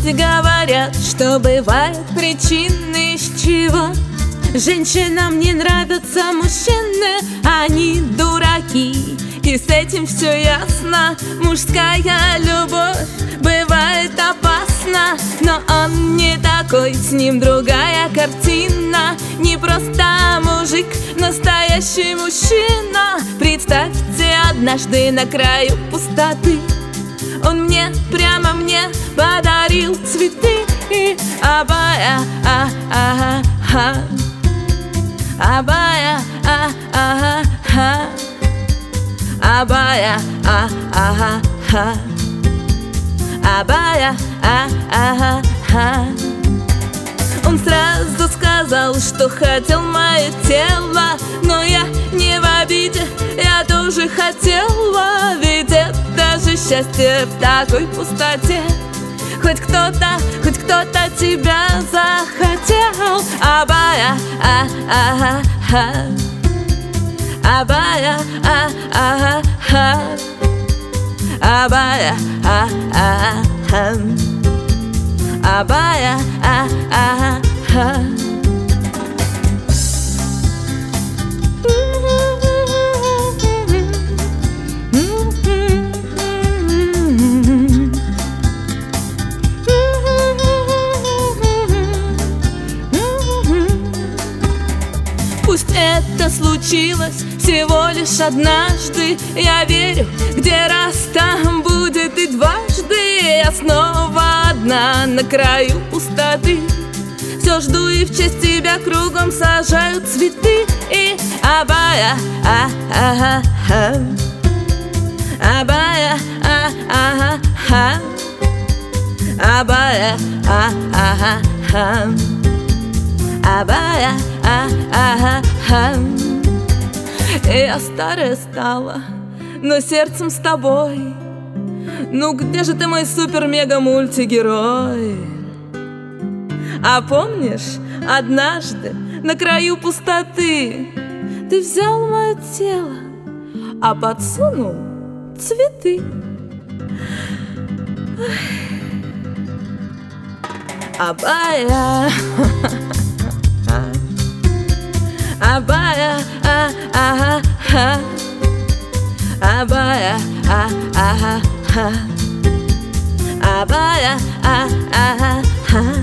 говорят, что бывают причины, с чего женщинам не нравятся мужчины. Они дураки, и с этим все ясно. Мужская любовь бывает опасна, но он не такой, с ним другая картина. Не просто мужик, настоящий мужчина. Представьте, однажды на краю пустоты он мне, прямо мне подарил цветы. Абая, абая, абая, абая, Он сразу сказал, что хотел мое тело, но я не в обиде, я тоже хотела. Ведь это же счастье в такой пустоте. Хоть кто-то тебя захотел. Абая, абая, абая, абая, Пусть это случилось всего лишь однажды, я верю, где раз, там будет и дважды. Я снова одна на краю пустоты, все жду и в честь тебя кругом сажаю цветы. И абая, абая, абая, абая, Я старая стала, но сердцем с тобой. Ну где же ты, мой супер-мега-мультигерой? А помнишь, однажды на краю пустоты ты взял мое тело, а подсунул цветы. Абая, абая, абая, абая,